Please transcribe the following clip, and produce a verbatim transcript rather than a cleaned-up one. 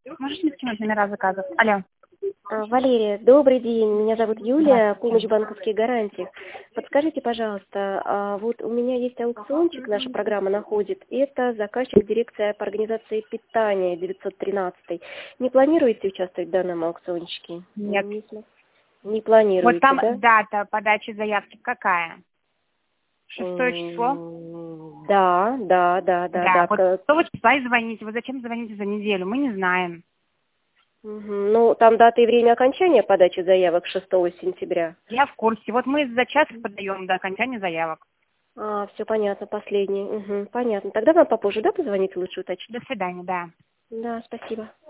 Можешь мне скинуть номера заказов? Алло. А, Валерия, добрый день. Меня зовут Юлия, помощь банковские гарантии. Подскажите, пожалуйста, а вот у меня есть аукциончик, наша программа находит. Это заказчик дирекция по организации питания девятьсот тринадцать. Не планируете участвовать в данном аукциончике? Нет. Не, см- не планируете, Вот там да? дата подачи заявки какая? Шестое число? М, Да, да, да, да, Да, да. вот К- шестого числа и звоните. Вы зачем звоните за неделю? Мы не знаем. Мгм. Ну, там дата и время окончания подачи заявок шестого сентября. Я в курсе. Вот мы за час подаем до окончания заявок. А, все понятно, последний. Мгм, понятно. Тогда вам попозже, да, позвонить лучше уточнить? До свидания, да. Да, спасибо.